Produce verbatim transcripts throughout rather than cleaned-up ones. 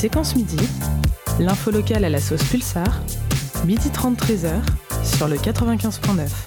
Séquence Midi, l'info locale à la sauce Pulsar, midi trente treize heures sur le quatre-vingt-quinze virgule neuf.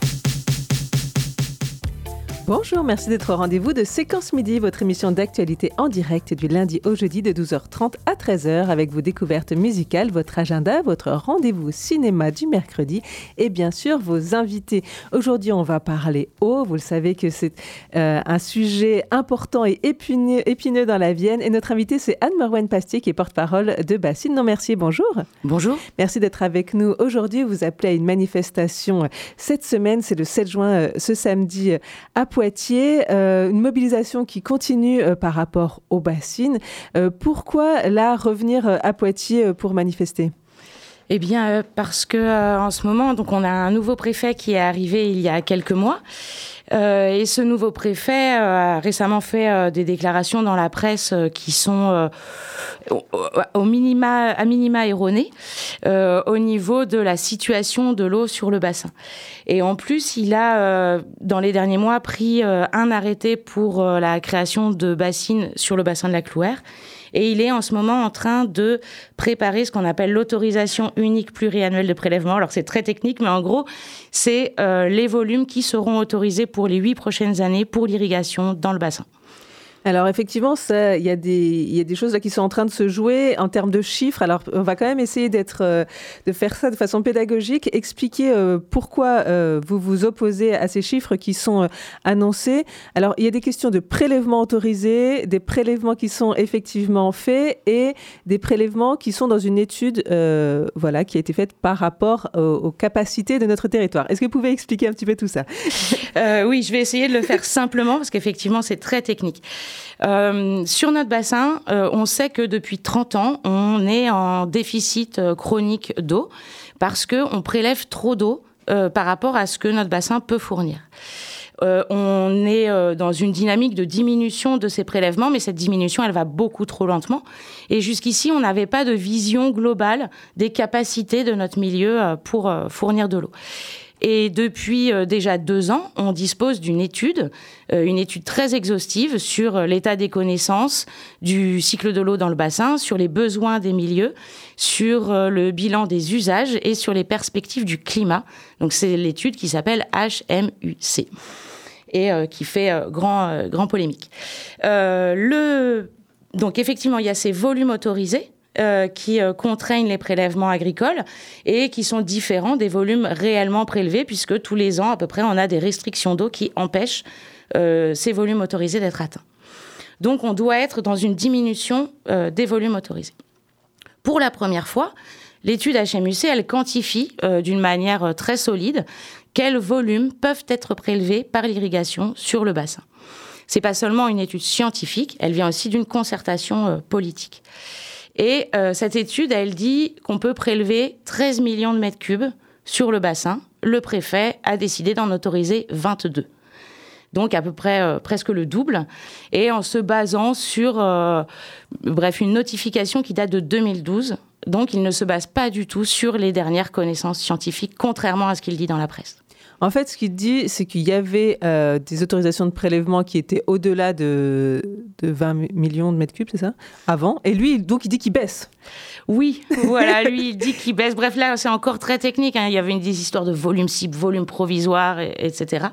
Bonjour, merci d'être au rendez-vous de Séquence Midi, votre émission d'actualité en direct du lundi au jeudi de douze heures trente à treize heures avec vos découvertes musicales, votre agenda, votre rendez-vous cinéma du mercredi et bien sûr vos invités. Aujourd'hui, on va parler eau. Vous le savez que c'est euh, un sujet important et épineux, épineux dans la Vienne. Et notre invitée, c'est Anne-Marouane Pastier qui est porte-parole de Bassines Non-Mercier. Bonjour. Bonjour. Merci d'être avec nous aujourd'hui. Vous appelez à une manifestation cette semaine, c'est le sept juin, ce samedi à Poitiers, euh, une mobilisation qui continue euh, par rapport aux bassines. Euh, pourquoi là revenir euh, à Poitiers euh, pour manifester ? Eh bien, euh, parce que euh, en ce moment, donc on a un nouveau préfet qui est arrivé il y a quelques mois. Euh, et ce nouveau préfet euh, a récemment fait euh, des déclarations dans la presse euh, qui sont euh, au, au minima, à minima erronées euh, au niveau de la situation de l'eau sur le bassin. Et en plus, il a, euh, dans les derniers mois, pris euh, un arrêté pour euh, la création de bassines sur le bassin de la Clouère. Et il est en ce moment en train de préparer ce qu'on appelle l'autorisation unique pluriannuelle de prélèvement. Alors c'est très technique, mais en gros, c'est euh, les volumes qui seront autorisés pour les huit prochaines années pour l'irrigation dans le bassin. Alors effectivement, il y a des il y a des choses là qui sont en train de se jouer en termes de chiffres. Alors on va quand même essayer d'être euh, de faire ça de façon pédagogique, expliquer euh, pourquoi euh, vous vous opposez à ces chiffres qui sont euh, annoncés. Alors il y a des questions de prélèvements autorisés, des prélèvements qui sont effectivement faits et des prélèvements qui sont dans une étude euh, voilà qui a été faite par rapport aux, aux capacités de notre territoire. Est-ce que vous pouvez expliquer un petit peu tout ça ? euh, Oui, je vais essayer de le faire simplement parce qu'effectivement c'est très technique. Euh, sur notre bassin, euh, on sait que depuis trente ans, on est en déficit euh, chronique d'eau parce qu'on prélève trop d'eau euh, par rapport à ce que notre bassin peut fournir. Euh, on est euh, dans une dynamique de diminution de ces prélèvements, mais cette diminution, elle va beaucoup trop lentement. Et jusqu'ici, on n'avait pas de vision globale des capacités de notre milieu euh, pour euh, fournir de l'eau. Et depuis euh, déjà deux ans, on dispose d'une étude, euh, une étude très exhaustive sur euh, l'état des connaissances du cycle de l'eau dans le bassin, sur les besoins des milieux, sur euh, le bilan des usages et sur les perspectives du climat. Donc c'est l'étude qui s'appelle H M U C et euh, qui fait euh, grand, euh, grand polémique. Euh, le... Donc effectivement, il y a ces volumes autorisés. Euh, qui euh, contraignent les prélèvements agricoles et qui sont différents des volumes réellement prélevés puisque tous les ans, à peu près, on a des restrictions d'eau qui empêchent euh, ces volumes autorisés d'être atteints. Donc, on doit être dans une diminution euh, des volumes autorisés. Pour la première fois, l'étude H M U C, elle quantifie euh, d'une manière euh, très solide quels volumes peuvent être prélevés par l'irrigation sur le bassin. C'est pas seulement une étude scientifique, elle vient aussi d'une concertation euh, politique. Et euh, cette étude, elle dit qu'on peut prélever treize millions de mètres cubes sur le bassin. Le préfet a décidé d'en autoriser vingt-deux. Donc à peu près euh, presque le double. Et en se basant sur euh, bref, une notification qui date de deux mille douze. Donc il ne se base pas du tout sur les dernières connaissances scientifiques, contrairement à ce qu'il dit dans la presse. En fait, ce qu'il dit, c'est qu'il y avait euh, des autorisations de prélèvement qui étaient au-delà de, de vingt millions de mètres cubes, c'est ça ? Avant. Et lui, donc, il dit qu'il baisse. Oui, voilà, lui, il dit qu'il baisse. Bref, là, c'est encore très technique. Hein. Il y avait une, des histoires de volume cible, volume provisoire, et, etc.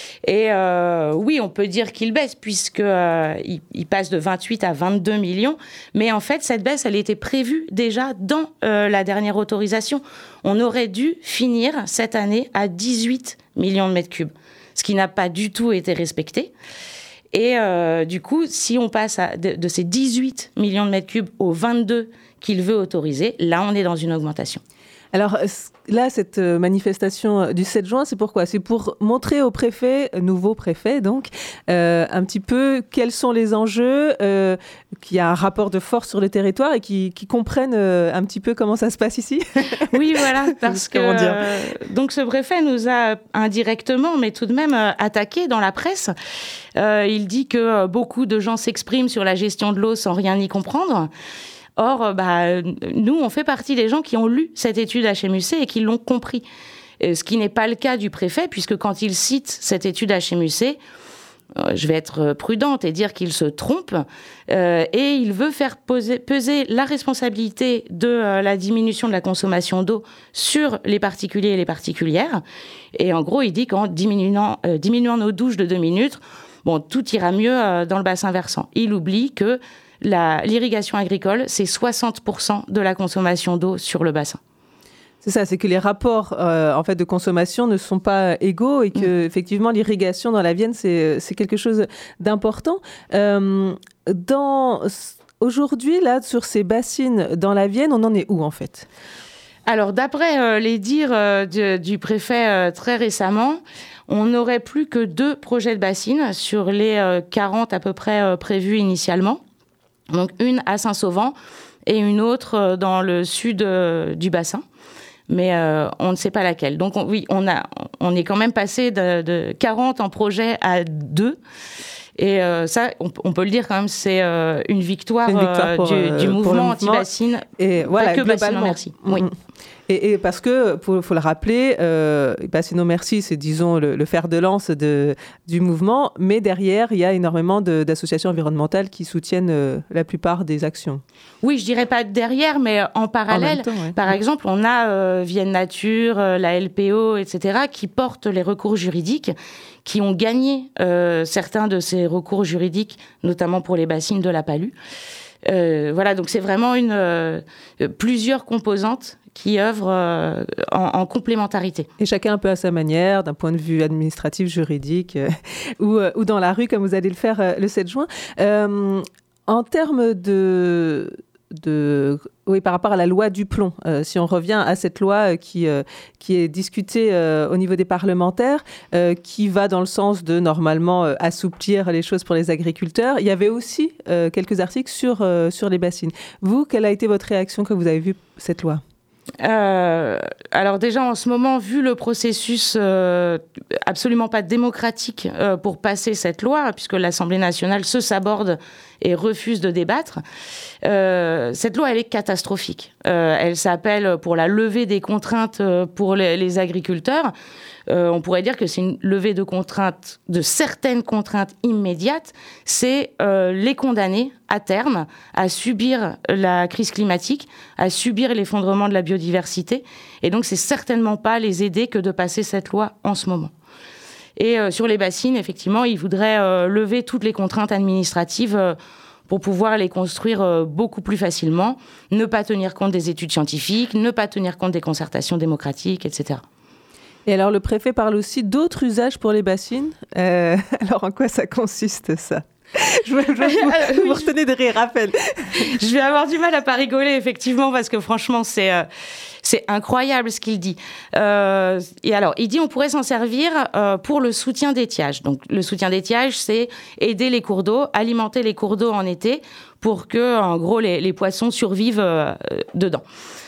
Et euh, oui, on peut dire qu'il baisse, puisqu'il euh, il passe de vingt-huit à vingt-deux millions. Mais en fait, cette baisse, elle était prévue déjà dans euh, la dernière autorisation. On aurait dû finir cette année à dix-huit millions de mètres cubes, ce qui n'a pas du tout été respecté. Et euh, du coup, si on passe à, de, de ces dix-huit millions de mètres cubes aux vingt-deux qu'il veut autoriser, là, on est dans une augmentation. Alors là, cette manifestation du sept juin, c'est pourquoi ? C'est pour montrer au préfet, nouveau préfet donc, euh, un petit peu quels sont les enjeux, euh, qu'il y a un rapport de force sur le territoire et qui, qui comprennent euh, un petit peu comment ça se passe ici. Oui, voilà, parce que euh, donc ce préfet nous a indirectement, mais tout de même euh, attaqué dans la presse. Euh, il dit que euh, beaucoup de gens s'expriment sur la gestion de l'eau sans rien y comprendre. Or, bah, nous, on fait partie des gens qui ont lu cette étude H M U C et qui l'ont compris. Ce qui n'est pas le cas du préfet, puisque quand il cite cette étude H M U C, je vais être prudente et dire qu'il se trompe, euh, et il veut faire poser, peser la responsabilité de euh, la diminution de la consommation d'eau sur les particuliers et les particulières. Et en gros, il dit qu'en diminuant, euh, diminuant nos douches de deux minutes, bon, tout ira mieux euh, dans le bassin versant. Il oublie que la, l'irrigation agricole, c'est soixante pour cent de la consommation d'eau sur le bassin. C'est ça, c'est que les rapports euh, en fait, de consommation ne sont pas égaux et que, mmh. effectivement, l'irrigation dans la Vienne, c'est, c'est quelque chose d'important. Euh, dans, aujourd'hui, là, sur ces bassines dans la Vienne, on en est où, en fait ? Alors, d'après euh, les dires euh, du, du préfet euh, très récemment, on n'aurait plus que deux projets de bassines sur les euh, quarante à peu près euh, prévus initialement. Donc, une à Saint-Sauvant et une autre euh, dans le sud euh, du bassin. Mais euh, on ne sait pas laquelle. Donc on, oui, on, a, on est quand même passé de, de quarante en projet à deux. Et euh, ça, on, on peut le dire quand même, c'est euh, une victoire, une victoire pour, euh, du, du mouvement anti-bassine. Et voilà, pas que Bassino Merci. Mmh. Oui. Et, et parce que, il faut le rappeler, euh, Bassino Merci, c'est, disons, le, le fer de lance de, du mouvement, mais derrière, il y a énormément de, d'associations environnementales qui soutiennent euh, la plupart des actions. Oui, je dirais pas derrière, mais en parallèle. En temps, ouais. Par exemple, on a euh, Vienne Nature, euh, la L P O, et cetera, qui portent les recours juridiques, qui ont gagné euh, certains de ces recours juridiques, notamment pour les bassines de la Palue. Euh, voilà, donc c'est vraiment une, euh, plusieurs composantes qui œuvrent euh, en, en complémentarité. Et chacun un peu à sa manière, d'un point de vue administratif, juridique, euh, ou, euh, ou dans la rue, comme vous allez le faire euh, le sept juin. Euh, en termes de... De, oui, par rapport à la loi du plomb, euh, si on revient à cette loi euh, qui, euh, qui est discutée euh, au niveau des parlementaires, euh, qui va dans le sens de normalement euh, assouplir les choses pour les agriculteurs, il y avait aussi euh, quelques articles sur, euh, sur les bassines. Vous, quelle a été votre réaction quand vous avez vu cette loi ? Euh, alors déjà en ce moment, vu le processus euh, absolument pas démocratique euh, pour passer cette loi, puisque l'Assemblée nationale se saborde et refuse de débattre, euh, cette loi elle est catastrophique. Euh, elle s'appelle pour la levée des contraintes pour les, les agriculteurs. Euh, on pourrait dire que c'est une levée de contraintes, de certaines contraintes immédiates. C'est euh, les condamner à terme à subir la crise climatique, à subir l'effondrement de la biodiversité. Et donc, c'est certainement pas les aider que de passer cette loi en ce moment. Et euh, sur les bassines, effectivement, ils voudraient euh, lever toutes les contraintes administratives euh, pour pouvoir les construire euh, beaucoup plus facilement, ne pas tenir compte des études scientifiques, ne pas tenir compte des concertations démocratiques, et cetera. Et alors, le préfet parle aussi d'autres usages pour les bassines. Euh, alors, en quoi ça consiste, ça ? Je veux, je veux, je veux, vous retenez de rire, Raphaël. Je vais avoir du mal à pas rigoler, effectivement, parce que franchement, c'est, euh, c'est incroyable ce qu'il dit. Euh, et alors, il dit on pourrait s'en servir euh, pour le soutien d'étiage. Donc, le soutien d'étiage, c'est aider les cours d'eau, alimenter les cours d'eau en été pour que, en gros, les, les poissons survivent euh, dedans.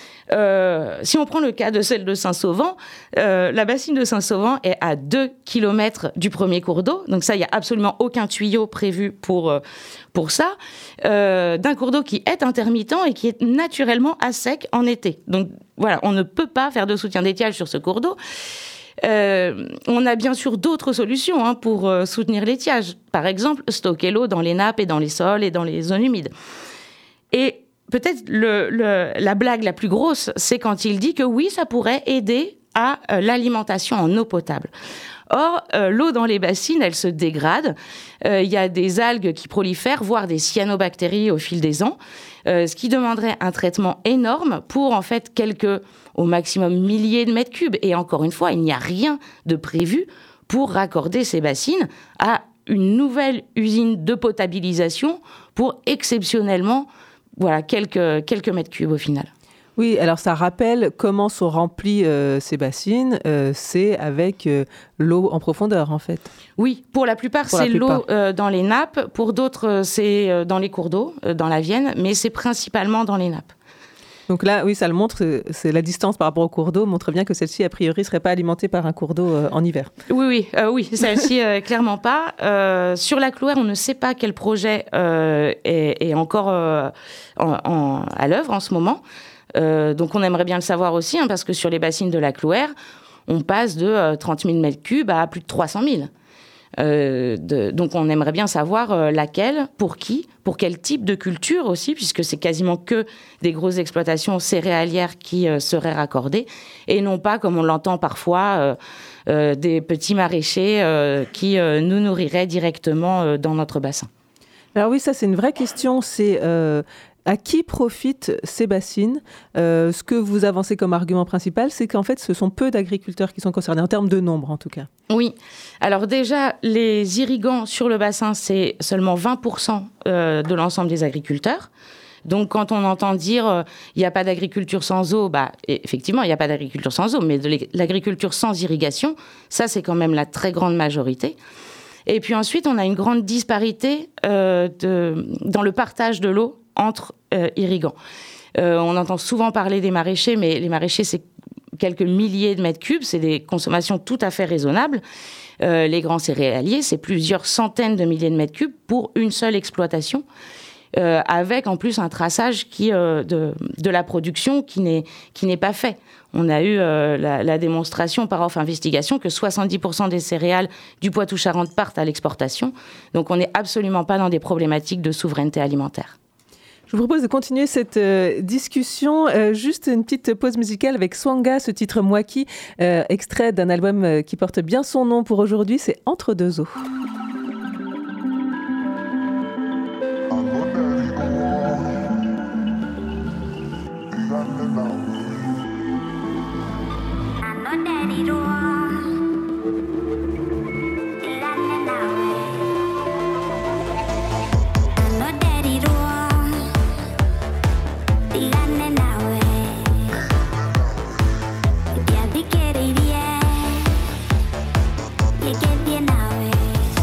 Euh, si on prend le cas de celle de Saint-Sauvant, euh, la bassine de Saint-Sauvant est à deux kilomètres du premier cours d'eau. Donc ça, il n'y a absolument aucun tuyau prévu pour, euh, pour ça. Euh, d'un cours d'eau qui est intermittent et qui est naturellement à sec en été. Donc voilà, on ne peut pas faire de soutien d'étiage sur ce cours d'eau. Euh, on a bien sûr d'autres solutions hein, pour euh, soutenir l'étiage. Par exemple, stocker l'eau dans les nappes et dans les sols et dans les zones humides. Et peut-être le, le, la blague la plus grosse, c'est quand il dit que oui, ça pourrait aider à euh, l'alimentation en eau potable. Or, euh, l'eau dans les bassines, elle se dégrade. Il euh, y a des algues qui prolifèrent, voire des cyanobactéries au fil des ans, euh, ce qui demanderait un traitement énorme pour, en fait, quelques, au maximum, milliers de mètres cubes. Et encore une fois, il n'y a rien de prévu pour raccorder ces bassines à une nouvelle usine de potabilisation pour exceptionnellement, voilà, quelques, quelques mètres cubes au final. Oui, alors ça rappelle comment sont remplies euh, ces bassines. Euh, c'est avec euh, l'eau en profondeur, en fait. Oui, pour la plupart, pour c'est la plupart. l'eau euh, dans les nappes. Pour d'autres, euh, c'est euh, dans les cours d'eau, euh, dans la Vienne, mais c'est principalement dans les nappes. Donc là, oui, ça le montre, c'est la distance par rapport au cours d'eau montre bien que celle-ci, a priori, ne serait pas alimentée par un cours d'eau euh, en hiver. Oui, oui, euh, oui celle-ci, euh, clairement pas. Euh, sur la Clouère, on ne sait pas quel projet euh, est, est encore euh, en, en, à l'œuvre en ce moment. Euh, donc on aimerait bien le savoir aussi, hein, parce que sur les bassines de la Clouère, on passe de euh, trente mille mètres cubes à plus de trois cent mille. Euh, de, donc on aimerait bien savoir euh, laquelle, pour qui, pour quel type de culture aussi, puisque c'est quasiment que des grosses exploitations céréalières qui euh, seraient raccordées, et non pas, comme on l'entend parfois, euh, euh, des petits maraîchers euh, qui euh, nous nourriraient directement euh, dans notre bassin. Alors oui, ça c'est une vraie question, c'est... Euh... À qui profitent ces bassines ? euh, Ce que vous avancez comme argument principal, c'est qu'en fait, ce sont peu d'agriculteurs qui sont concernés, en termes de nombre en tout cas. Oui. Alors déjà, les irrigants sur le bassin, c'est seulement vingt pour cent euh, de l'ensemble des agriculteurs. Donc quand on entend dire il euh, n'y a pas d'agriculture sans eau, bah, effectivement, il n'y a pas d'agriculture sans eau, mais de l'agriculture sans irrigation, ça c'est quand même la très grande majorité. Et puis ensuite, on a une grande disparité euh, de, dans le partage de l'eau entre euh, irrigants. Euh, on entend souvent parler des maraîchers, mais les maraîchers, c'est quelques milliers de mètres cubes, c'est des consommations tout à fait raisonnables. Euh, les grands céréaliers, c'est plusieurs centaines de milliers de mètres cubes pour une seule exploitation, euh, avec en plus un traçage qui, euh, de, de la production qui n'est, qui n'est pas fait. On a eu euh, la, la démonstration par Off Investigation que soixante-dix pour cent des céréales du Poitou-Charentes partent à l'exportation. Donc on n'est absolument pas dans des problématiques de souveraineté alimentaire. Je vous propose de continuer cette euh, discussion. Euh, juste une petite pause musicale avec Swanga, ce titre Mwaki, euh, extrait d'un album euh, qui porte bien son nom pour aujourd'hui, c'est Entre deux eaux. Yeah.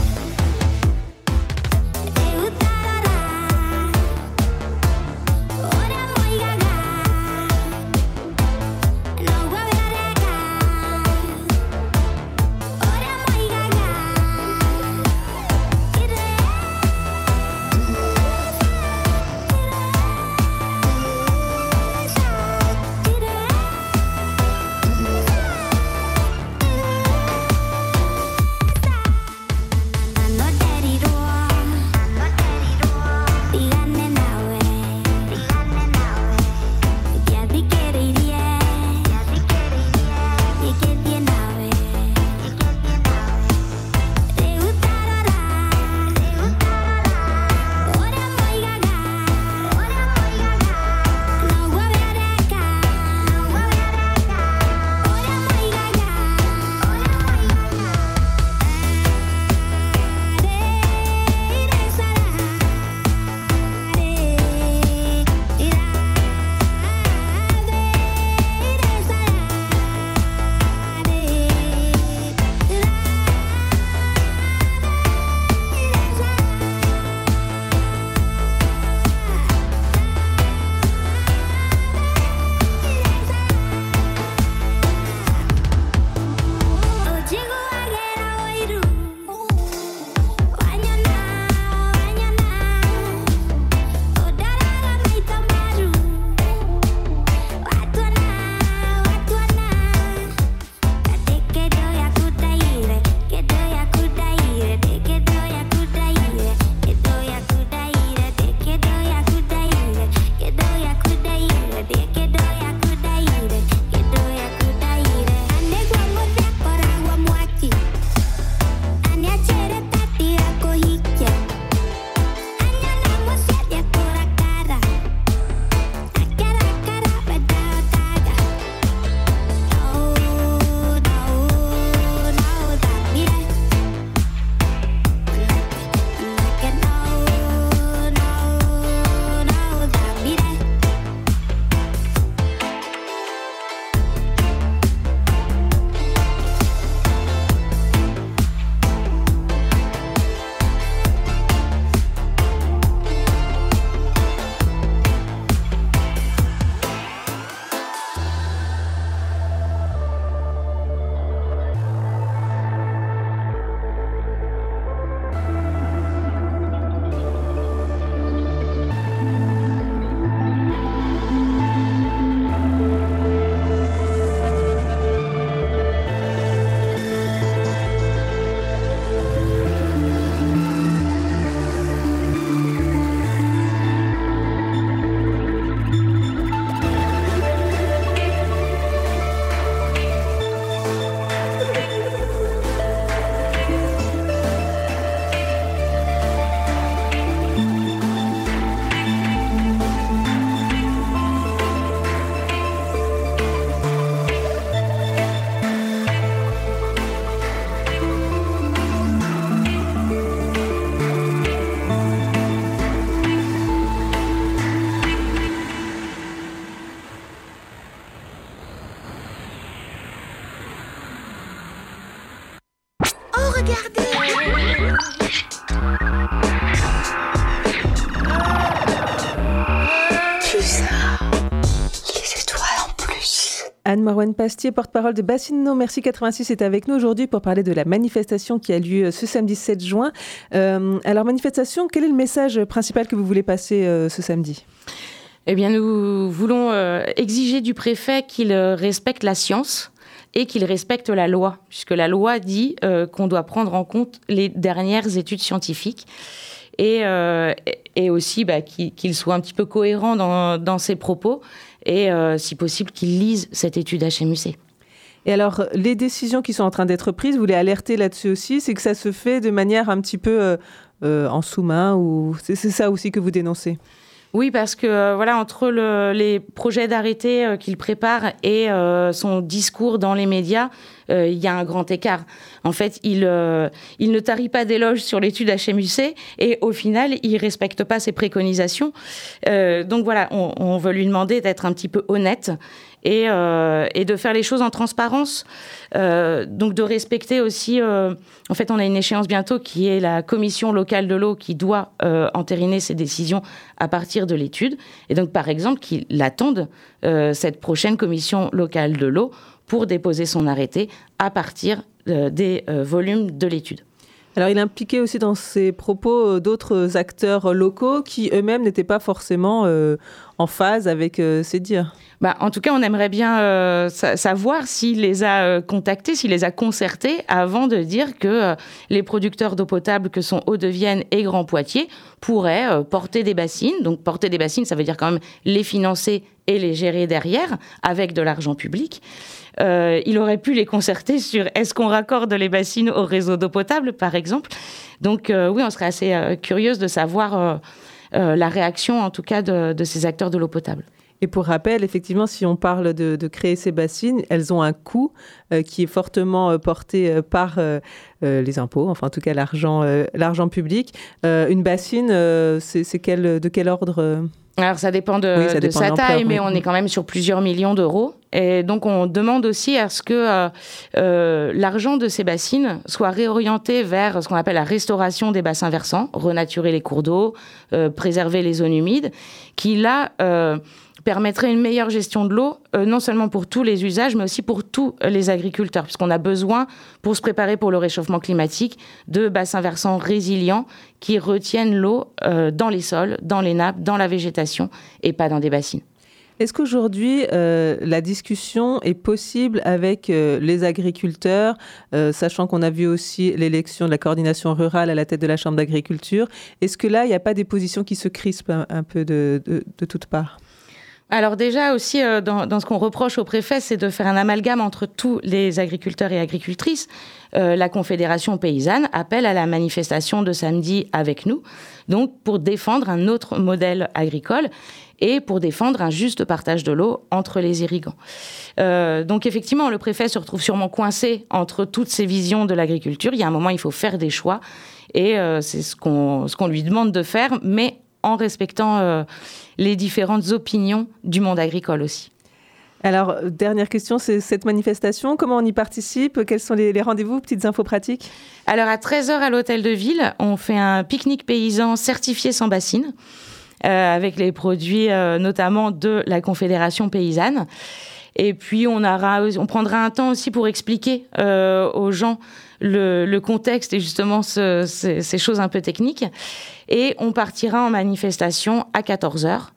Anne-Marouane Pastier, porte-parole de Bassines No Merci quatre-vingt-six, est avec nous aujourd'hui pour parler de la manifestation qui a lieu ce samedi sept juin. Euh, alors, manifestation, quel est le message principal que vous voulez passer euh, ce samedi ? Eh bien, nous voulons euh, exiger du préfet qu'il respecte la science et qu'il respecte la loi, puisque la loi dit euh, qu'on doit prendre en compte les dernières études scientifiques et, euh, et aussi bah, qu'il, qu'il soit un petit peu cohérent dans, dans ses propos et, euh, si possible, qu'il lise cette étude H M U C. Et alors, les décisions qui sont en train d'être prises, vous voulez alerter là-dessus aussi, c'est que ça se fait de manière un petit peu euh, euh, en sous-main, ou c'est, c'est ça aussi que vous dénoncez ? Oui, parce que euh, voilà, entre le, les projets d'arrêté euh, qu'il prépare et euh, son discours dans les médias, euh, il y a un grand écart. En fait, il, euh, il ne tarit pas d'éloges sur l'étude H M U C et au final, il ne respecte pas ses préconisations. Euh, donc voilà, on, on veut lui demander d'être un petit peu honnête et, euh, et de faire les choses en transparence. Euh, donc de respecter aussi... Euh, en fait, on a une échéance bientôt qui est la commission locale de l'eau qui doit euh, entériner ses décisions à partir de l'étude. Et donc, par exemple, qu'il attende euh, cette prochaine commission locale de l'eau pour déposer son arrêté à partir euh, des euh, volumes de l'étude. Alors, il impliquait aussi dans ses propos d'autres acteurs locaux qui eux-mêmes n'étaient pas forcément euh, en phase avec euh, ces dires. Bah, en tout cas, on aimerait bien euh, sa- savoir s'il les a euh, contactés, s'il les a concertés avant de dire que euh, les producteurs d'eau potable que sont Hauts-de-Vienne et Grand Poitiers pourraient euh, porter des bassines. Donc, porter des bassines, ça veut dire quand même les financer et les gérer derrière avec de l'argent public. Euh, il aurait pu les concerter sur est-ce qu'on raccorde les bassines au réseau d'eau potable, par exemple. Donc euh, oui, on serait assez euh, curieuse de savoir euh, euh, la réaction, en tout cas, de, de ces acteurs de l'eau potable. Et pour rappel, effectivement, si on parle de, de créer ces bassines, elles ont un coût euh, qui est fortement euh, porté euh, par euh, euh, les impôts, enfin en tout cas l'argent, euh, l'argent public. Euh, une bassine, euh, c'est, c'est quel, de quel ordre euh Alors, ça dépend de, oui, ça de dépend sa de taille, oui. mais on est quand même sur plusieurs millions d'euros. Et donc, on demande aussi à ce que euh, euh, l'argent de ces bassines soit réorienté vers ce qu'on appelle la restauration des bassins versants, renaturer les cours d'eau, euh, préserver les zones humides, qui là euh, permettrait une meilleure gestion de l'eau, euh, non seulement pour tous les usages, mais aussi pour tous les agriculteurs, puisqu'on a besoin, pour se préparer pour le réchauffement climatique, de bassins versants résilients qui retiennent l'eau euh, dans les sols, dans les nappes, dans la végétation, et pas dans des bassines. Est-ce qu'aujourd'hui, euh, la discussion est possible avec euh, les agriculteurs, euh, sachant qu'on a vu aussi l'élection de la coordination rurale à la tête de la Chambre d'agriculture ? Est-ce que là, il n'y a pas des positions qui se crispent un, un peu de, de, de toutes parts ? Alors déjà aussi, euh, dans, dans ce qu'on reproche au préfet, c'est de faire un amalgame entre tous les agriculteurs et agricultrices. Euh, la Confédération paysanne appelle à la manifestation de samedi avec nous, donc pour défendre un autre modèle agricole et pour défendre un juste partage de l'eau entre les irrigants. Euh, donc effectivement, le préfet se retrouve sûrement coincé entre toutes ces visions de l'agriculture. Il y a un moment, il faut faire des choix et euh, c'est ce qu'on, ce qu'on lui demande de faire, mais en respectant euh, les différentes opinions du monde agricole aussi. Alors, dernière question, c'est cette manifestation, comment on y participe ? Quels sont les, les rendez-vous, petites infos pratiques ? Alors, à treize heures à l'Hôtel de Ville, on fait un pique-nique paysan certifié sans bassine, euh, avec les produits euh, notamment de la Confédération paysanne. Et puis, on, aura, on prendra un temps aussi pour expliquer euh, aux gens le, le contexte et justement ce, ce, ces choses un peu techniques. Et on partira en manifestation à quatorze heures.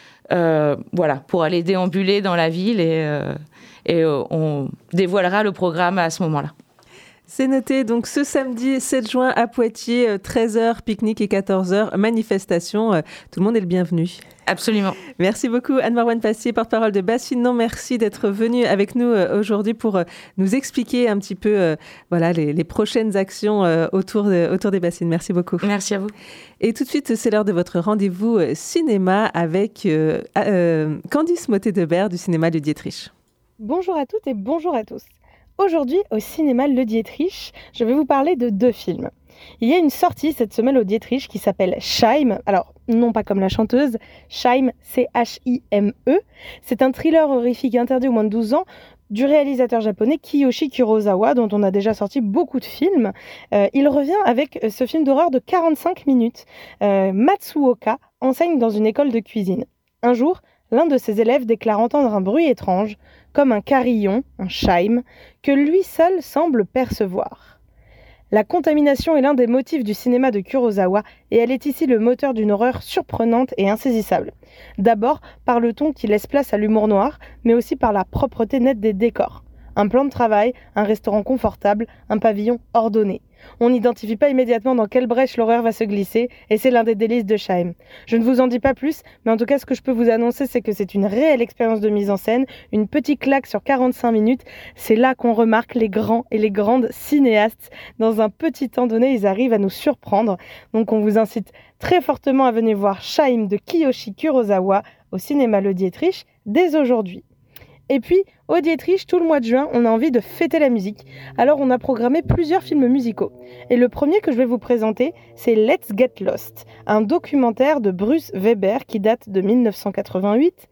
Euh, voilà, pour aller déambuler dans la ville et, euh, et euh, on dévoilera le programme à ce moment-là. C'est noté, donc ce samedi sept juin à Poitiers, treize heures, pique-nique et quatorze heures, manifestation. Tout le monde est le bienvenu. Absolument. Merci beaucoup Anne-Marouane Pastier, porte-parole de Bassines No Merci, d'être venue avec nous aujourd'hui pour nous expliquer un petit peu euh, voilà, les, les prochaines actions euh, autour, de, autour des bassines. Merci beaucoup. Merci à vous. Et tout de suite, c'est l'heure de votre rendez-vous cinéma avec euh, euh, Candice Mottet-Debert du cinéma Le Dietrich. Bonjour à toutes et bonjour à tous. Aujourd'hui, au cinéma Le Dietrich, je vais vous parler de deux films. Il y a une sortie cette semaine au Dietrich qui s'appelle Scheim. Alors, non pas comme la chanteuse, Scheim, C H I M E. C'est un thriller horrifique interdit aux moins de douze ans du réalisateur japonais Kiyoshi Kurosawa, dont on a déjà sorti beaucoup de films. Euh, il revient avec ce film d'horreur de quarante-cinq minutes. Euh, Matsuoka enseigne dans une école de cuisine. Un jour, l'un de ses élèves déclare entendre un bruit étrange, comme un carillon, un chime, que lui seul semble percevoir. La contamination est l'un des motifs du cinéma de Kurosawa et elle est ici le moteur d'une horreur surprenante et insaisissable. D'abord par le ton qui laisse place à l'humour noir, mais aussi par la propreté nette des décors. Un plan de travail, un restaurant confortable, un pavillon ordonné. On n'identifie pas immédiatement dans quelle brèche l'horreur va se glisser, et c'est l'un des délices de Chime. Je ne vous en dis pas plus, mais en tout cas ce que je peux vous annoncer, c'est que c'est une réelle expérience de mise en scène, une petite claque sur quarante-cinq minutes. C'est là qu'on remarque les grands et les grandes cinéastes. Dans un petit temps donné, ils arrivent à nous surprendre. Donc on vous incite très fortement à venir voir Chime de Kiyoshi Kurosawa au cinéma Le Dietrich dès aujourd'hui. Et puis, au Dietrich, tout le mois de juin, on a envie de fêter la musique. Alors, on a programmé plusieurs films musicaux. Et le premier que je vais vous présenter, c'est Let's Get Lost, un documentaire de Bruce Weber qui date de dix-neuf cent quatre-vingt-huit,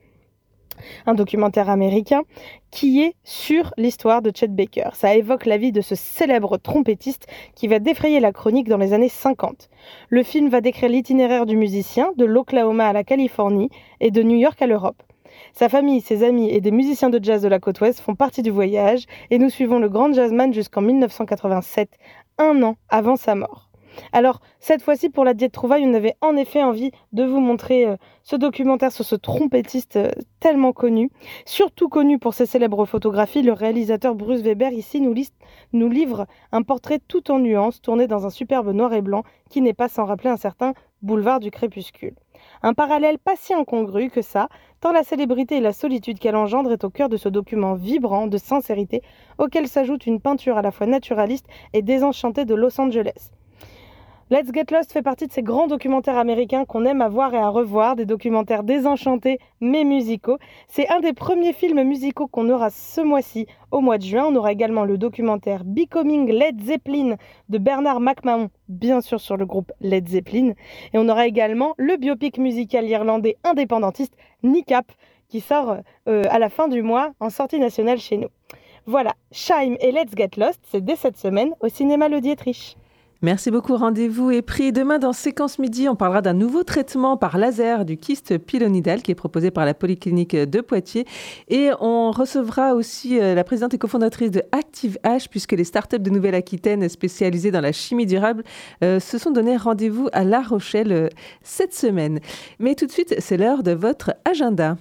un documentaire américain qui est sur l'histoire de Chet Baker. Ça évoque la vie de ce célèbre trompettiste qui va défrayer la chronique dans les années cinquante. Le film va décrire l'itinéraire du musicien de l'Oklahoma à la Californie et de New York à l'Europe. Sa famille, ses amis et des musiciens de jazz de la côte ouest font partie du voyage et nous suivons le grand jazzman jusqu'en dix-neuf cent quatre-vingt-sept, un an avant sa mort. Alors, cette fois-ci, pour la Diète Trouvaille, on avait en effet envie de vous montrer euh, ce documentaire sur ce trompettiste euh, tellement connu. Surtout connu pour ses célèbres photographies, le réalisateur Bruce Weber ici nous, liste, nous livre un portrait tout en nuances, tourné dans un superbe noir et blanc qui n'est pas sans rappeler un certain boulevard du crépuscule. Un parallèle pas si incongru que ça, tant la célébrité et la solitude qu'elle engendre est au cœur de ce document vibrant de sincérité, auquel s'ajoute une peinture à la fois naturaliste et désenchantée de Los Angeles. Let's Get Lost fait partie de ces grands documentaires américains qu'on aime à voir et à revoir, des documentaires désenchantés mais musicaux. C'est un des premiers films musicaux qu'on aura ce mois-ci, au mois de juin. On aura également le documentaire Becoming Led Zeppelin de Bernard McMahon, bien sûr sur le groupe Led Zeppelin. Et on aura également le biopic musical irlandais indépendantiste Nick-Ap, qui sort euh, à la fin du mois en sortie nationale chez nous. Voilà, Chime et Let's Get Lost, c'est dès cette semaine au cinéma Le Dietrich. Merci beaucoup, rendez-vous est pris. Demain, dans Séquence Midi, on parlera d'un nouveau traitement par laser du kyste pilonidal qui est proposé par la Polyclinique de Poitiers. Et on recevra aussi la présidente et cofondatrice de ActiveH, puisque les startups de Nouvelle-Aquitaine spécialisées dans la chimie durable euh, se sont donné rendez-vous à La Rochelle euh, cette semaine. Mais tout de suite, c'est l'heure de votre agenda.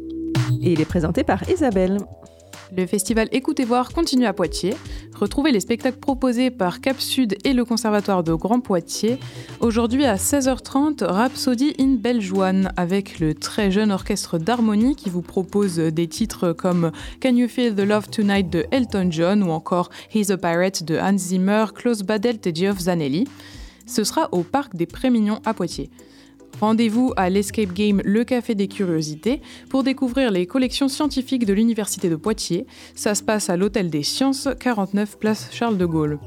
Et il est présenté par Isabelle. Le festival Écoute et Voir continue à Poitiers. Retrouvez les spectacles proposés par Cap Sud et le Conservatoire de Grand Poitiers. Aujourd'hui à seize heures trente, Rhapsody in Belgium avec le très jeune orchestre d'harmonie qui vous propose des titres comme Can You Feel the Love Tonight de Elton John ou encore He's a Pirate de Hans Zimmer, Klaus Badelt et Geoff Zanelli. Ce sera au Parc des Prémignons à Poitiers. Rendez-vous à l'Escape Game Le Café des Curiosités pour découvrir les collections scientifiques de l'Université de Poitiers. Ça se passe à l'Hôtel des Sciences, quarante-neuf place Charles de Gaulle.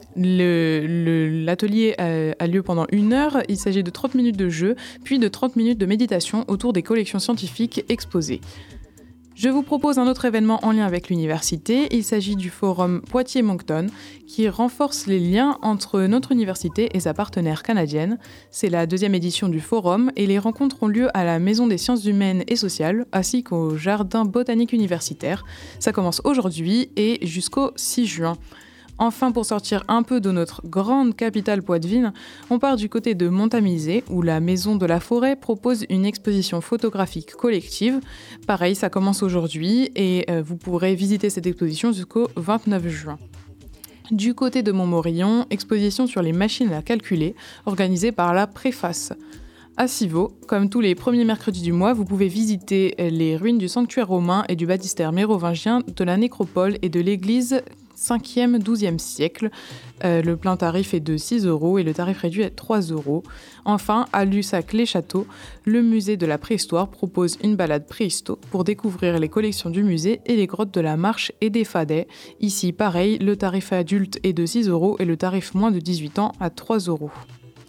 Le, le, l'atelier a, a lieu pendant une heure. Il s'agit de trente minutes de jeu, puis de trente minutes de méditation autour des collections scientifiques exposées. Je vous propose un autre événement en lien avec l'université. Il s'agit du forum Poitiers-Moncton qui renforce les liens entre notre université et sa partenaire canadienne. C'est la deuxième édition du forum et les rencontres ont lieu à la Maison des sciences humaines et sociales ainsi qu'au Jardin botanique universitaire. Ça commence aujourd'hui et jusqu'au six juin. Enfin, pour sortir un peu de notre grande capitale poitevine, on part du côté de Montamisé, où la Maison de la Forêt propose une exposition photographique collective. Pareil, ça commence aujourd'hui et euh, vous pourrez visiter cette exposition jusqu'au vingt-neuf juin. Du côté de Montmorillon, exposition sur les machines à calculer, organisée par la Préface. À Civaux, comme tous les premiers mercredis du mois, vous pouvez visiter les ruines du sanctuaire romain et du baptistère mérovingien, de la nécropole et de l'église cinquième douzième siècle. Euh, le plein tarif est de six euros et le tarif réduit est trois euros. Enfin, à Lussac-les-Châteaux, le musée de la préhistoire propose une balade préhisto pour découvrir les collections du musée et les grottes de la Marche et des Fadets. Ici, pareil, le tarif adulte est de six euros et le tarif moins de dix-huit ans à trois euros.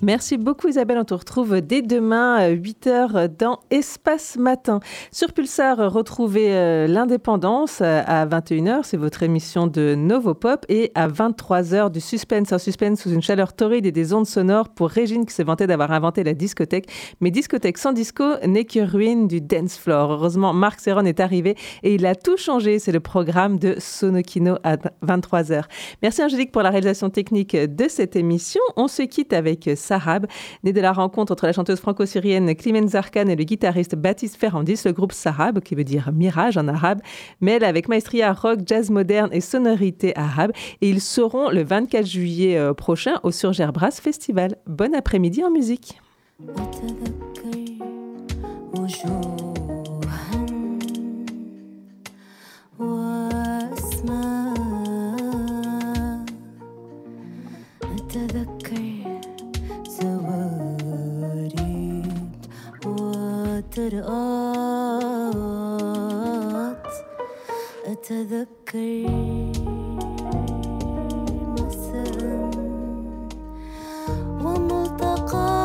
Merci beaucoup Isabelle, on te retrouve dès demain à huit heures dans Espace Matin. Sur Pulsar, retrouvez euh, l'Indépendance à vingt et une heures, c'est votre émission de Novopop, et à vingt-trois heures du suspense, un suspense sous une chaleur torride et des ondes sonores pour Régine qui se vantait d'avoir inventé la discothèque. Mais discothèque sans disco n'est que ruine du dance floor. Heureusement, Marc Serron est arrivé et il a tout changé, c'est le programme de Sonokino à vingt-trois heures. Merci Angélique pour la réalisation technique de cette émission. On se quitte avec Sarab, né de la rencontre entre la chanteuse franco-syrienne Climène Zarkan et le guitariste Baptiste Ferrandis. Le groupe Sarab, qui veut dire mirage en arabe, mêle avec maestria rock, jazz moderne et sonorité arabe. Et ils seront le vingt-quatre juillet prochain au Surger Brass Festival. Bon après-midi en musique. ترقات أتذكر مساء وملتقى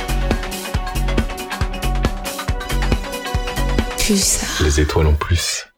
Les étoiles en plus.